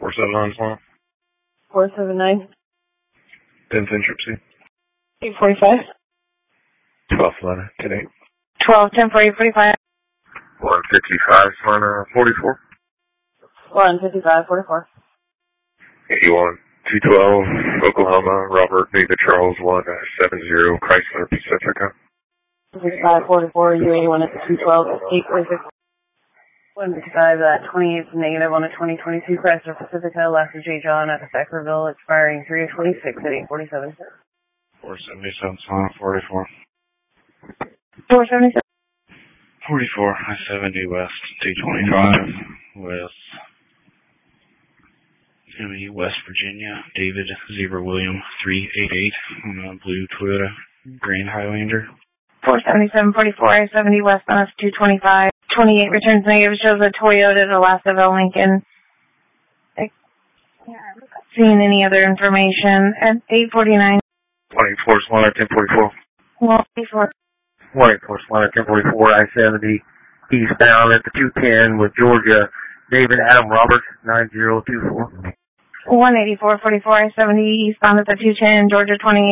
479 Swan. 479. 10 Tripsy. 845. 12 Atlanta, 10-8. 12, 10, 40, 45. 155 Atlanta, 44. 155, 44. 81, 212 Oklahoma, Robert David Charles 170 Chrysler Pacifica. 155, 44, U81 at 212, 846. 155, 28 negative on a 2022 Chrysler Pacifica, last of J. John at Sacramento, expiring 3/26 at 847. 477 Swan, 44. 477. 44, I-70 West, 225 with West Virginia, David Zebra William 388 on a blue Toyota Grand Highlander. 477, 44, I-70 West on us 225. 28 returns negative, shows a Toyota, the last of a Lincoln. I'm not seeing any other information at 849. 24 Swan, 1044. 184. 184 Swan, 1044, I-70 eastbound at the 210 with Georgia, David Adam Roberts, 9024. 184, 44, I-70 eastbound at the 210, Georgia 28.